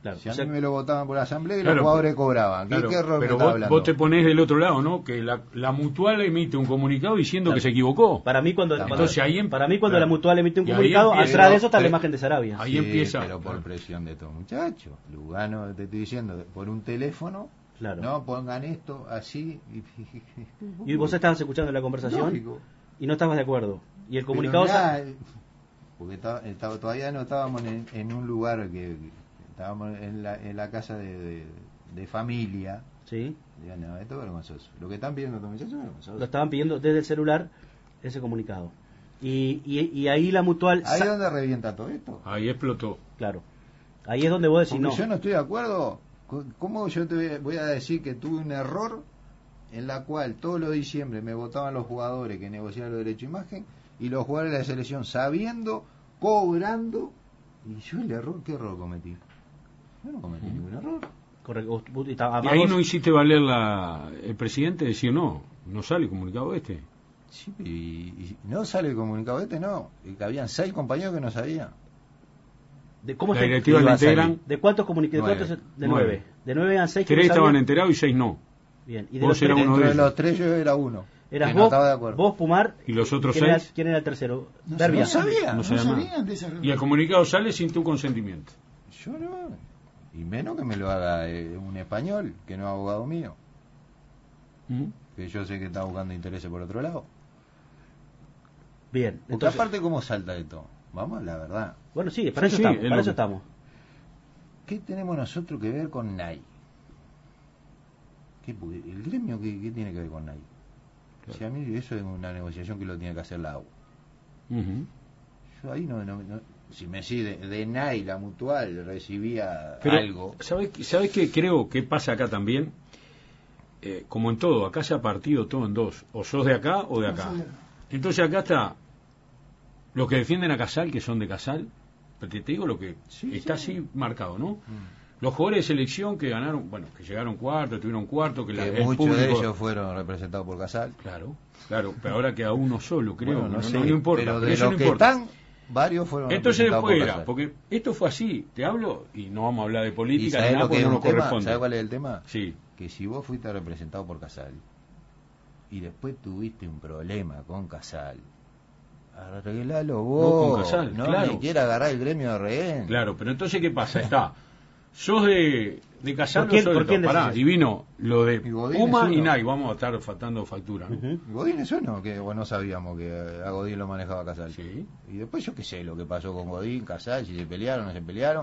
Claro. Si a O sea, mí me lo votaban por la asamblea y Claro, los jugadores cobraban. Claro, ¿Qué error me pero está hablando? vos te ponés del otro lado, ¿no? Que la Mutual emite un comunicado diciendo Claro. que se equivocó. para mí cuando Entonces, ahí para mí cuando claro. la Mutual emite un Y ahí comunicado, empieza- atrás de eso está la pero- imagen de Sarabia. Ahí Sí, empieza. pero por presión de estos muchachos. Lugano, te estoy diciendo, por un teléfono, Claro. no pongan esto así. Y vos estabas escuchando la conversación Lógico. y no estabas de acuerdo. Y el Pero comunicado... mirá, porque todavía no estábamos en un lugar que estábamos en la casa de familia. Sí, Digo, no, esto es vergonzoso. Lo que están pidiendo estos muchachos es vergonzoso. lo estaban pidiendo desde el celular ese comunicado. Y ahí la Mutual... Ahí es donde revienta todo esto. Ahí explotó. Claro. Ahí es donde vos decís Porque no. yo no estoy de acuerdo. ¿Cómo yo te voy a decir que tuve un error en la cual todos los diciembre me votaban los jugadores que negociaban los derechos de imagen y los jugadores de la selección sabiendo, cobrando? Y yo el error, ¿qué error cometí? Yo no cometí ningún error. Correcto. Y ahí no hiciste valer el presidente decir no sale comunicado este. Sí, y no sale el comunicado no. Y que habían 6 compañeros que no sabían. ¿Cómo La se- directiva iba la a salir. integran, ¿De cuántos comunicados? Nueve. De 9. De 9 eran 6 que 3 no estaban sabían. enterados y 6 no. Bien. Y de Vos los eras tres, uno Dentro de de ellos. los 3 yo era uno. eras que no vos, estaba de acuerdo. vos, Pumar. ¿Y los otros ¿quién era, 6? ¿Quién era el tercero? No Berbia. sabía. No sabía nada. sabían de esa reunión. Y el comunicado sale sin tu consentimiento. Yo no. Y menos que me lo haga un español, que no es abogado mío. ¿Mm? Que yo sé que está buscando intereses por otro lado. Bien. Porque Entonces, aparte, ¿cómo salta esto? Vamos a la verdad. bueno, sí, para Sí, eso sí, estamos. es Para lo eso que- estamos. ¿Qué tenemos nosotros que ver con NAI? ¿El gremio qué tiene que ver con NAI? Claro. Si a mí eso es una negociación que lo tiene que hacer la AU. Ujú. Yo ahí no si me sigue de NAI, la Mutual, recibía Pero, algo. ¿sabes qué creo que pasa acá también? Como en todo, acá se ha partido todo en dos. O sos de acá o de acá. Entonces acá está los que defienden a Casal, que son de Casal. Pero te digo lo que Sí, está sí. así marcado, ¿no? Los jugadores de selección que ganaron, bueno, que llegaron cuarto, tuvieron cuarto, que Que el muchos público... de ellos fueron representados por Casal. Claro, pero ahora queda uno solo, creo. Bueno, no, sé, no importa, pero pero de eso los no que importa. están, varios fueron Entonces representados por después era, Casal. porque esto fue así, te hablo, y no vamos a hablar de ¿Y política, ni sabés nada, lo que porque es no un nos tema? corresponde. ¿Sabés cuál es el tema? Sí, Que si vos fuiste representado por Casal y después tuviste un problema con Casal, arreglalo vos. con Casal, no claro. me quiera agarrar el gremio de rehén. claro, pero entonces ¿qué pasa? Está, sos de Casal ¿Por quién- o sos por de quién Pará, decís y vino lo de Y Godín Puma es y uno. Nike, vamos a estar faltando factura, ¿no? Ujú. Godín es uno, que bueno, no sabíamos que a Godín lo manejaba Casal. Sí. Y después yo qué sé lo que pasó con Godín, Casal, si se pelearon o no se pelearon.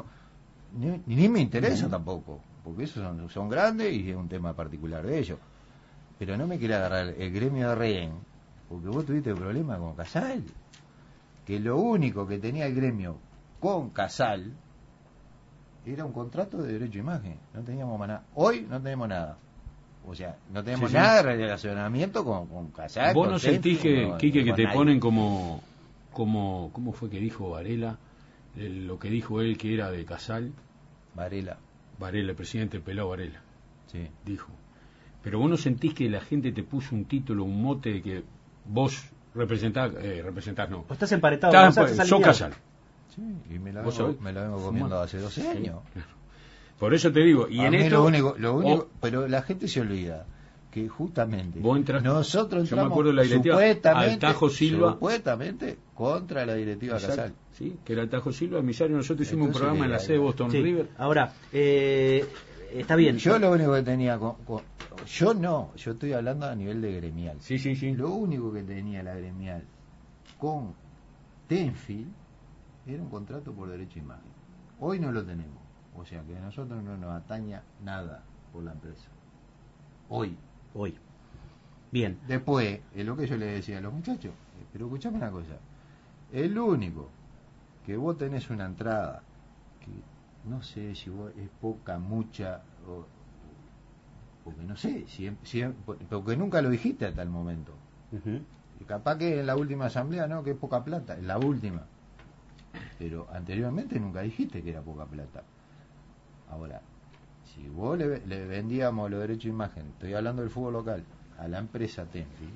Ni me interesa tampoco, porque esos son grandes y es un tema particular de ellos. Pero no me quiere agarrar el gremio de rehén, porque vos tuviste problema con Casal. Que lo único que tenía el gremio con Casal era un contrato de derecho de imagen. No teníamos más nada. Hoy no tenemos nada. O sea, no tenemos Sí, sí. nada de relacionamiento con Casal. Vos con no Tenfi, sentís que, con- Quique, que con te nadie. ponen como ¿cómo fue que dijo Varela? Lo que dijo él que era de Casal, Varela, Varela, el presidente Pelao Varela, sí. dijo. Pero vos no sentís que la gente te puso un título, un mote de que vos representás no. Vos estás emparentado. Estás- vos estás sos alineado. Casal. Sí, y me la ¿Vos vengo, sabés? me la vengo Fumá. comiendo hace 12 Sí, años. claro. Por eso te digo, y A en mí esto lo único o- pero la gente se olvida que justamente Vos entraste- nosotros yo me entramos acuerdo de la directiva, supuestamente, al Tajo Silva. supuestamente contra la directiva Exacto, Casal. sí, que era el Tajo Silva, emisario, nosotros hicimos Entonces, un programa en la sede de Boston Sí. River. Ahora, está bien. Yo lo único que tenía yo estoy hablando a nivel de gremial. Sí, sí, sí. Lo único que tenía la gremial con Tenfield era un contrato por derecho de imagen. Hoy no lo tenemos. O sea que a nosotros no nos ataña nada por la empresa. Hoy. Hoy. Bien. Después, es lo que yo le decía a los muchachos. Pero escuchame una cosa. El único que vos tenés una entrada que no sé si vos es poca, mucha, porque no sé, porque nunca lo dijiste hasta el momento. Ujú. Y capaz que en la última asamblea no, que es poca plata, en la última. Pero anteriormente nunca dijiste que era poca plata. Ahora, si vos le vendíamos los derechos de imagen, estoy hablando del fútbol local, a la empresa Tenfi,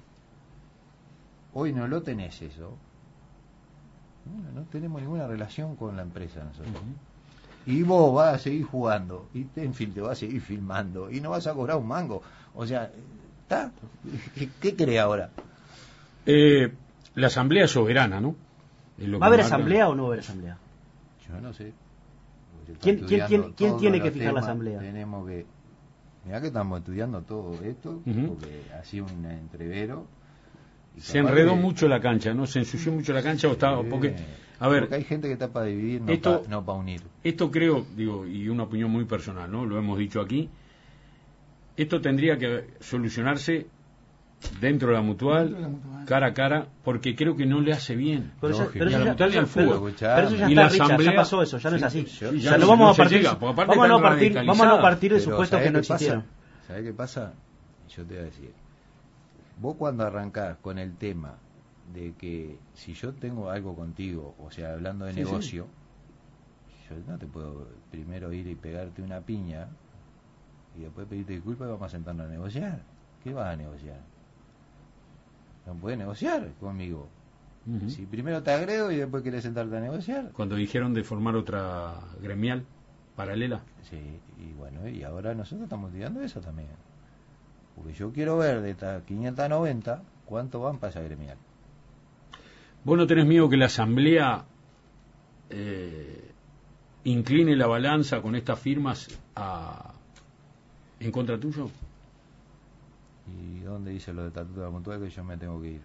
hoy no lo tenés eso, no tenemos ninguna relación con la empresa nosotros. y vos vas a seguir jugando, y Tenfield te va a seguir filmando, y no vas a cobrar un mango. O sea, ¿está? ¿Qué cree ahora? La asamblea es soberana, ¿no? ¿Va a haber asamblea o no va a haber asamblea? Yo no sé. ¿Quién tiene que fijar la asamblea? Tenemos que... Mirá que estamos estudiando todo esto, porque ha sido un entrevero. Se enredó mucho la cancha, ¿no? Se ensució mucho la cancha. Porque hay gente que está para dividir, no para unir. Esto creo, digo, y una opinión muy personal, ¿no? Lo hemos dicho aquí. Esto tendría que solucionarse dentro de la mutual, cara a cara, porque creo que no le hace bien. Pero ni a la mutual ni al fútbol. Pero eso ya y está, la Richard, asamblea, ya pasó eso, ya no es así. Ya no vamos a partir de Pero supuestos que no existieron. ¿Sabés qué pasa? Yo te voy a decir. Vos cuando arrancás con el tema de que si yo tengo algo contigo, o sea, hablando de negocio, yo no te puedo primero ir y pegarte una piña y después pedirte disculpas y vamos a sentarnos a negociar. ¿Qué vas a negociar? No puedes negociar conmigo. Si primero te agredo y después quieres sentarte a negociar. Cuando dijeron de formar otra gremial paralela. Sí, y bueno, y ahora nosotros estamos tirando eso también. Porque yo quiero ver de estas 590 cuánto van para esa gremial. ¿Vos no tenés miedo que la asamblea incline la balanza con estas firmas en contra tuyo? ¿Y dónde dice lo de estatuto de la mutual que yo me tengo que ir?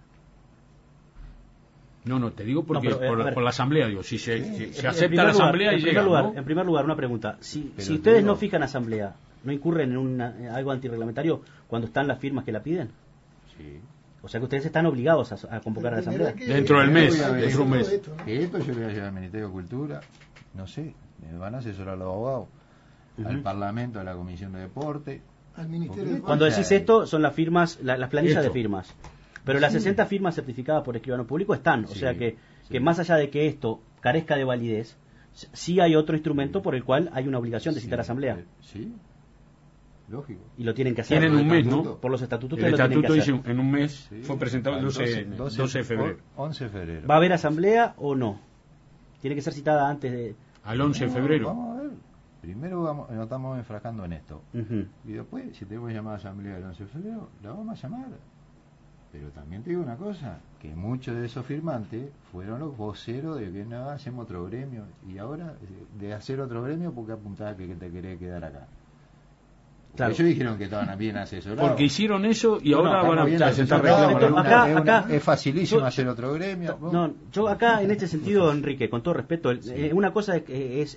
No, te digo porque por la asamblea, digo, si se acepta primer la asamblea lugar, y llega, ¿no? En primer lugar, una pregunta. Si ustedes digo, no fijan asamblea, ¿no incurren en algo antirreglamentario cuando están las firmas que la piden? Sí. O sea que ustedes están obligados a convocar a la asamblea. Dentro del mes, dentro de un mes. Que esto yo lo voy a llevar al Ministerio de Cultura, no sé, me van a asesorar los abogados, al Parlamento, a la Comisión de Deporte. Al Ministerio de Cuando decís esto, son las firmas, las planillas de firmas. Pero las Sí. 60 firmas certificadas por escribano público están. O Sí, sea que sí. más allá de que esto carezca de validez, sí hay otro instrumento por el cual hay una obligación de citar asamblea. Sí, lógico. Y lo tienen que hacer. Tienen un mes, ¿no? Por los estatutos El ustedes lo tienen que estatuto hacer. dice en un mes, Sí. fue presentado el 12 de febrero. 11 de febrero. ¿Va a haber asamblea o no? Tiene que ser citada antes de... Al 11 de febrero. Vamos a ver. Primero nos estamos enfrascando en esto. Ujú. Y después, si tenemos que llamar a asamblea el 11 de febrero, la vamos a llamar. Pero también te digo una cosa, que muchos de esos firmantes fueron los voceros de que no hacemos otro gremio. Y ahora, de hacer otro gremio, ¿por qué apuntás que te querés quedar acá? Claro. Ellos dijeron que estaban bien asesorados. Porque hicieron eso y ahora Estamos van bien a presentar asesorados, reclamos. acá- es facilísimo yo- hacer otro gremio. No, yo acá en este sentido, Enrique, con todo respeto, una cosa es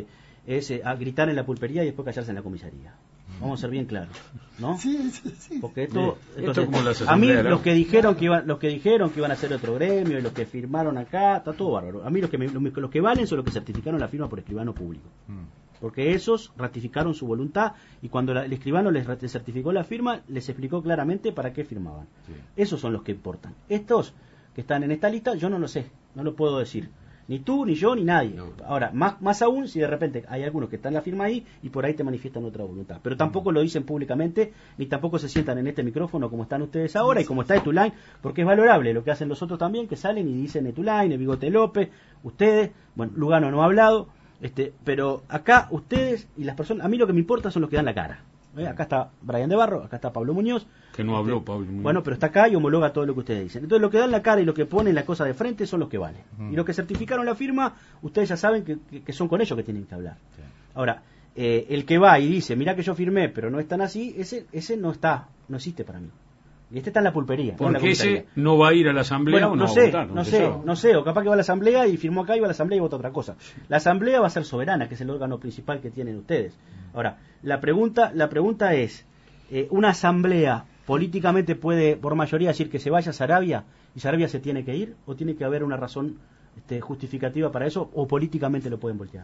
gritar en la pulpería y después callarse en la comisaría. Vamos a ser bien claros, ¿no? Sí. Porque Bien. entonces, Esto como las a mí asambleas, ¿no? los que dijeron que iban a hacer otro gremio y los que firmaron acá, está todo bárbaro. A mí los que valen son los que certificaron la firma por escribano público. Porque esos ratificaron su voluntad y cuando el escribano les certificó la firma, les explicó claramente para qué firmaban. Sí. Esos son los que importan. Estos que están en esta lista, yo no lo sé, no lo puedo decir. Ni tú, ni yo, ni nadie. No. Ahora, más aún si de repente hay algunos que están en la firma ahí y por ahí te manifiestan otra voluntad. Pero tampoco lo dicen públicamente, ni tampoco se sientan en este micrófono como están ustedes ahora y como está Etulain, porque es valorable lo que hacen los otros también, que salen y dicen Etulain, el Bigote López, ustedes, bueno, Lugano no ha hablado, pero acá ustedes y las personas, a mí lo que me importa son los que dan la cara. Acá está Brian de Barro, acá está Pablo Muñoz. Que no habló Pablo Muñoz. Bueno, pero está acá y homologa todo lo que ustedes dicen. Entonces, lo que dan la cara y lo que ponen la cosa de frente son los que valen. Y los que certificaron la firma, ustedes ya saben que son con ellos que tienen que hablar. Sí. Ahora, el que va y dice, mirá que yo firmé, pero no es tan así, ese no existe para mí. Y este está en la pulpería. no en la Porque ese comisaría. no va a ir a la asamblea Bueno, o no va a sé, votar. no sé, o capaz que va a la asamblea y firmó acá y va a la asamblea y vota otra cosa. La asamblea va a ser soberana, que es el órgano principal que tienen ustedes. Ahora, la pregunta es, ¿una asamblea políticamente puede por mayoría decir que se vaya a Sarabia y Sarabia se tiene que ir? ¿O tiene que haber una razón justificativa para eso? ¿O políticamente lo pueden voltear?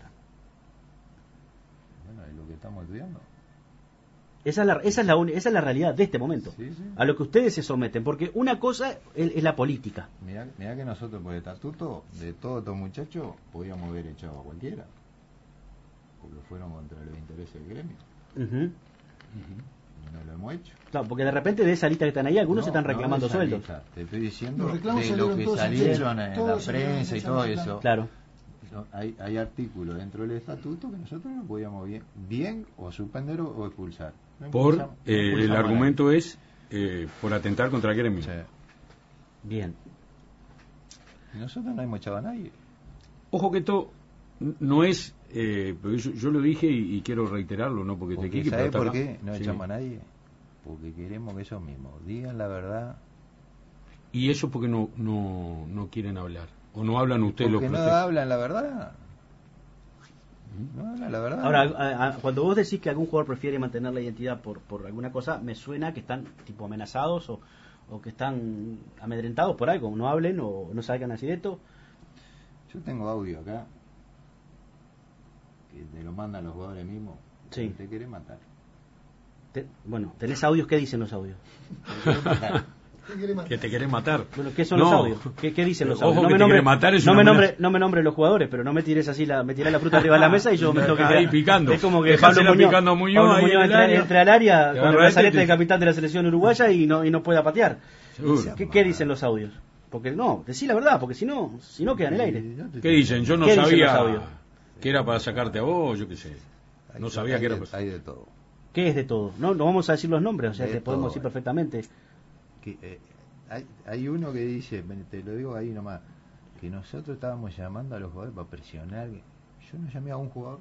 Bueno, es lo que estamos estudiando. Esa es la realidad de este momento. Sí, sí. A lo que ustedes se someten. Porque una cosa es la política. Mirá que nosotros por el estatuto de todos estos muchachos podíamos haber echado a cualquiera. Porque fueron contra los intereses del gremio. Ujú. Y no lo hemos hecho. Claro, porque de repente de esa lista que están ahí, algunos No, están no reclamando de esa sueldos. lista. Te estoy diciendo Los reclamos de lo salieron que todos en salieron fecha. en la Todos salieron en prensa y fecha todo nacional. eso. Claro. hay artículos dentro del estatuto que nosotros no podíamos bien o suspender o expulsar. El argumento es por atentar contra el gremio. Sí. Bien. Y nosotros no hemos echado a nadie. Ojo que esto no es, porque yo lo dije y quiero reiterarlo, no porque te quique. ¿Sabes por qué no echamos a nadie? Porque queremos que ellos mismos digan la verdad. ¿Y eso porque no quieren hablar? ¿O no hablan ustedes los Porque no hablan la verdad. No hablan la verdad. Ahora, cuando vos decís que algún jugador prefiere mantener la identidad por alguna cosa, me suena que están tipo amenazados o que están amedrentados por algo. No hablen o no salgan así de esto. Yo tengo audio acá que te lo mandan los jugadores mismos. Sí. Te quieren matar. Bueno, ¿tenés audios? ¿Qué dicen los audios? que te quieren matar? Bueno, ¿qué son los audios? ¿Qué dicen los audios? Ojo, no me nombres los jugadores, pero no me tires así, me tirás la fruta arriba de la mesa y yo me toque ahí picando. Es como que Pablo Muñoz entre al área con el brazalete del capitán de la selección uruguaya y no pueda patear. ¿Qué dicen los audios? Porque no, decí la verdad, porque si no queda en el aire. ¿Qué dicen? Yo no sabía que era para sacarte a vos, yo qué sé. No sabía que era para... Hay de todo. ¿Qué es de todo? No vamos a decir los nombres, o sea, te podemos decir perfectamente. Hay uno que dice, te lo digo ahí nomás, que nosotros estábamos llamando a los jugadores para presionar. Yo no llamé a un jugador,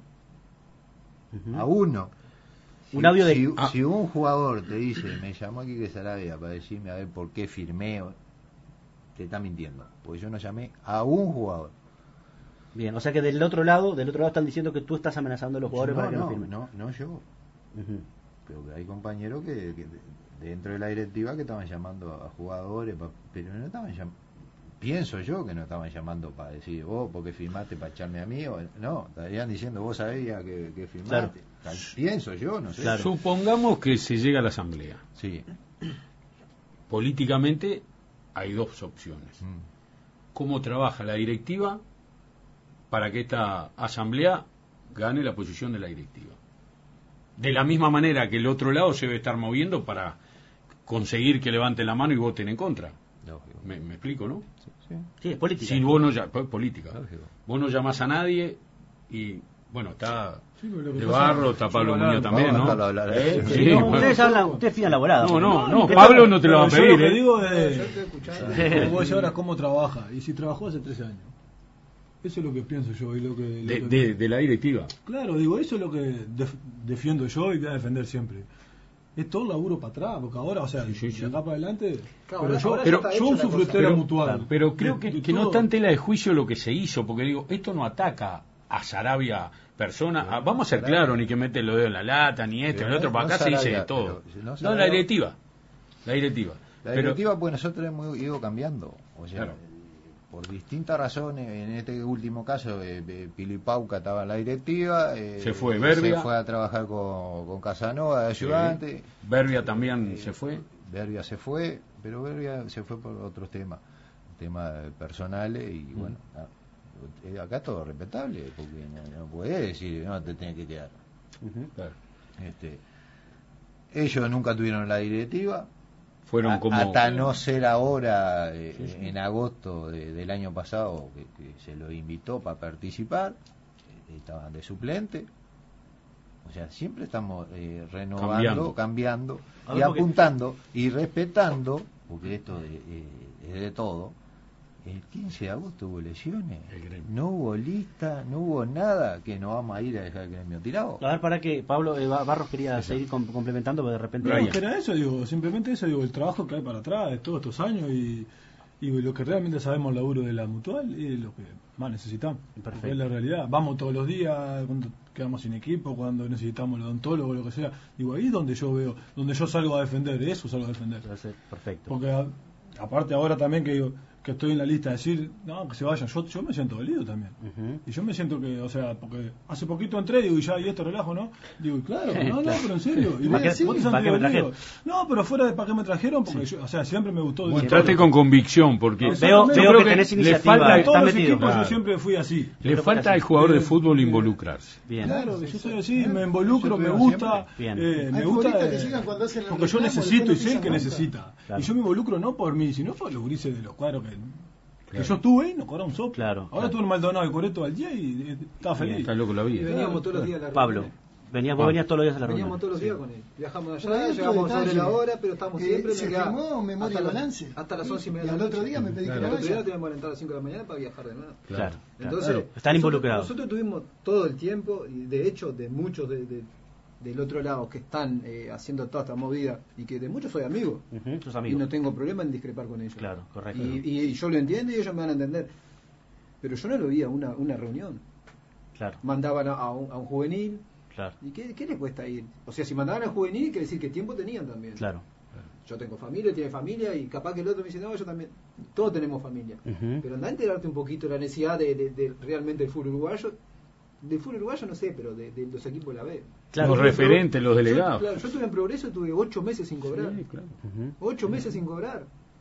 a uno. Un audio de... Si un jugador te dice, me llamó aquí que Sarabia para decirme a ver por qué firmé, te está mintiendo, porque yo no llamé a un jugador. Bien, o sea que del otro lado están diciendo que tú estás amenazando a los jugadores para que no firmen. No yo. Pero que hay compañeros que dentro de la directiva que estaban llamando a jugadores, pero no estaban llamando. Pienso yo que no estaban llamando para decir vos porque firmaste para echarme a mí, no, estarían diciendo vos sabías que firmaste. Claro. Pienso yo, no sé. Claro. Supongamos que se llega a la asamblea. Sí. Políticamente hay dos opciones. ¿Cómo trabaja la directiva para que esta asamblea gane la posición de la directiva? De la misma manera que el otro lado se debe estar moviendo para conseguir que levanten la mano y voten en contra. ¿Me explico, no? Sí, es política. Si vos no política. Vos no llamás a nadie y, bueno, está de Barro, está Pablo Muñoz también, ¿no? Ustedes pidan la volada. No, Pablo no te lo va a pedir. Yo lo que digo es, vos ahora cómo trabaja, y si trabajó hace 13 años. Eso es lo que pienso yo y lo que de la directiva. Claro, digo, eso es lo que defiendo yo y voy a defender siempre. Es todo laburo para atrás, porque ahora, o sea, de acá para adelante. Claro, pero yo uso frutera mutual. Pero creo que no está en tela de juicio lo que se hizo, porque digo, esto no ataca a Sarabia persona. Vamos a ser claros, ni que mete los dedos en la lata, ni esto, ni el otro, para acá se dice de todo. No, la directiva. La directiva, pues nosotros hemos ido cambiando. O sea, por distintas razones, en este último caso, Pilipauca estaba en la directiva, se fue Berbia, se fue a trabajar con Casanova de ayudante. Berbia también se fue. Berbia se fue, pero Berbia se fue por otros temas personales y bueno, acá es todo respetable, porque no puede decir, no, te tenés que quedar. Claro. Ellos nunca tuvieron la directiva. Fueron como... Hasta no ser ahora, en agosto del año pasado, que se lo invitó para participar, estaban de suplente. O sea, siempre estamos renovando, cambiando y apuntando y respetando, porque esto es de todo. El 15 de agosto hubo lesiones, no hubo lista, no hubo nada, que no vamos a ir a dejar el gremio tirado. A ver, para que Pablo Barros quería seguir complementando, pero de repente... No, que era eso, simplemente eso, el trabajo que hay para atrás de todos estos años y lo que realmente sabemos el laburo de la mutual es lo que más necesitamos. Perfecto. Es la realidad. Vamos todos los días, cuando quedamos sin equipo, cuando necesitamos el odontólogo, lo que sea. Digo, ahí es donde yo veo, donde yo salgo a defender, eso salgo a defender. Perfecto. Porque aparte ahora también que estoy en la lista, decir, no, que se vayan, yo me siento dolido también. Y yo me siento que, o sea, porque hace poquito entré, digo, y esto relajo, ¿no? Digo, claro, no, pero en serio. Y ¿Para qué me trajeron? No, pero fuera de para qué me trajeron, porque yo, o sea, siempre me gustó. Entraste con convicción, porque veo que tenés iniciativa. En todos los equipos yo siempre fui así. Le falta al jugador de fútbol involucrarse. Bien. Claro, yo soy así, me involucro, me gusta, me gusta, porque yo necesito y sé que necesita. Y yo me involucro no por mí, sino por los grises de los cuadros que Que yo estuve y no cobraba un soplo. Claro, Ahora estuve en Maldonado y cobré todo el día y estaba feliz. Está loco la Y vida. veníamos todos los días a la Pablo, reunión. vos venías todos los días a la reunión. Veníamos todos los días con él. Viajamos Pero hay allá, otro llegamos sobre detalle, la hora, pero estamos siempre. se firmó memoria y balance. Hasta las 11:30 Y de la al noche. otro día me pedí que Al no otro día vaya. teníamos que entrar a las 5 de la mañana para viajar de nuevo. Claro. Entonces, Están nosotros- involucrados. Nosotros tuvimos todo el tiempo, y de hecho, de muchos del otro lado que están haciendo toda esta movida, y que de muchos soy amigo. Ujú, tus Y amigos. no tengo problema en discrepar con ellos. Claro, correcto. Y yo lo entiendo y ellos me van a entender. Pero yo no lo vi a una reunión. Claro, Mandaban a un juvenil. claro, ¿Y qué le cuesta ir? O sea, si mandaban al juvenil, quiere decir que tiempo tenían también. claro. Yo tengo familia, tiene familia, y capaz que el otro me dice, no, yo también. Todos tenemos familia. Ujú. Pero anda a enterarte un poquito de la necesidad de realmente el fútbol uruguayo. Del fútbol uruguayo no sé, pero de los equipos de la B. Claro. Los referentes, los delegados. Yo estuve en Progreso, tuve 8 meses sin cobrar. Sí, claro. Ujú. 8 meses sin cobrar.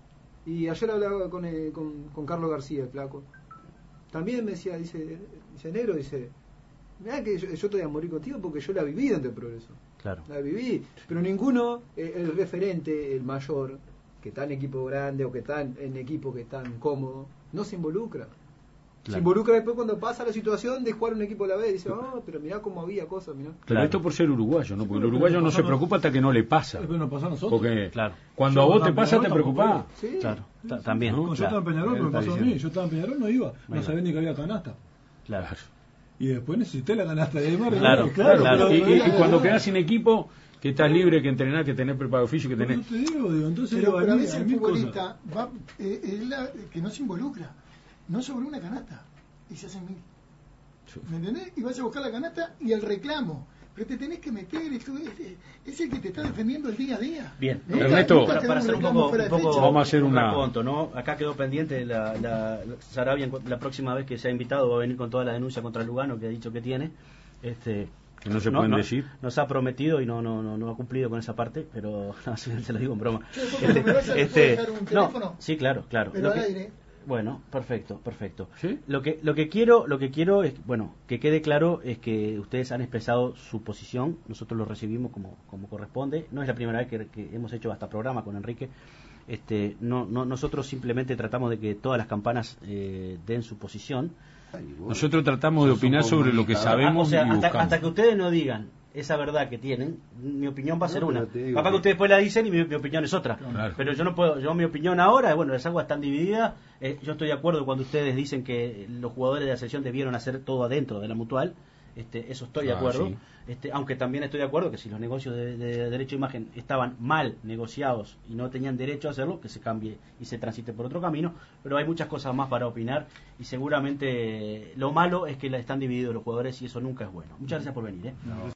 Y ayer hablaba con Carlos García, el flaco. También me decía, dice negro, dice, mirá que yo te voy a morir contigo porque yo la viví dentro del Progreso. Claro. La viví, pero ninguno, el referente, el mayor, que está en equipo grande o que está en equipo que están cómodo, no se involucra. Se Claro. involucra después cuando pasa la situación de jugar un equipo a la vez. Dice, pero mirá cómo había cosas, mirá. Pero Claro. esto por ser uruguayo, ¿no? Porque el pero uruguayo no se pasamos- preocupa hasta que no le pasa. Pero nos pasó a nosotros. Porque Claro. cuando a Yo vos te tampoco, pasa, te tampoco. preocupás. Sí. Claro, también. ¿No? Yo Claro. estaba en Peñarol, pero me Está pasó a mí. diciendo. Yo estaba en Peñarol, no iba. No Bueno. sabía ni que había canasta. Claro. Y después necesité la canasta de Aymar. Claro, Claro, claro. y cuando quedás sin equipo, que estás libre, que entrenás, que tenés preparado físico, que Yo tenés... te digo, entonces Pero a hay veces el mil cosas. futbolista va, es la que no se involucra, no sobre una canasta, y se hacen mil. ¿Me entendés? Y vas a buscar la canasta y el reclamo. Pero te tenés que meter, es el que te está defendiendo el día a día. Bien, Nunca- Ernesto, nunca te da para un hacer un reclamo poco, fuera de fecha. Vamos a hacer un una- raconto, ¿no? Acá quedó pendiente la Sarabia, la próxima vez que sea invitado va a venir con toda la denuncia contra Lugano que ha dicho que tiene. Que no se pueden decir. Nos ha prometido y no ha cumplido con esa parte, pero no, se lo digo en broma. Che, ¿vos cuando me vayas, ¿te puedo dejar un teléfono? Sí, claro. Pero Lo al que- aire. Bueno, perfecto. ¿Sí? Lo que quiero es, bueno, que quede claro es que ustedes han expresado su posición, nosotros lo recibimos como corresponde. No es la primera vez que hemos hecho hasta programa con Enrique. Nosotros simplemente tratamos de que todas las campanas den su posición. Nosotros tratamos de opinar sobre lo que sabemos O sea, y buscamos. hasta que ustedes no digan esa verdad que tienen, mi opinión va a ser No, una. pero te digo Capaz que que- ustedes después la dicen y mi opinión es otra. Claro. Pero yo no puedo, mi opinión ahora, bueno, las aguas están divididas. Yo estoy de acuerdo cuando ustedes dicen que los jugadores de la selección debieron hacer todo adentro de la Mutual. Eso estoy de acuerdo. Sí. Aunque también estoy de acuerdo que si los negocios de derecho de imagen estaban mal negociados y no tenían derecho a hacerlo, que se cambie y se transite por otro camino. Pero hay muchas cosas más para opinar y seguramente lo malo es que están divididos los jugadores y eso nunca es bueno. Muchas gracias por venir.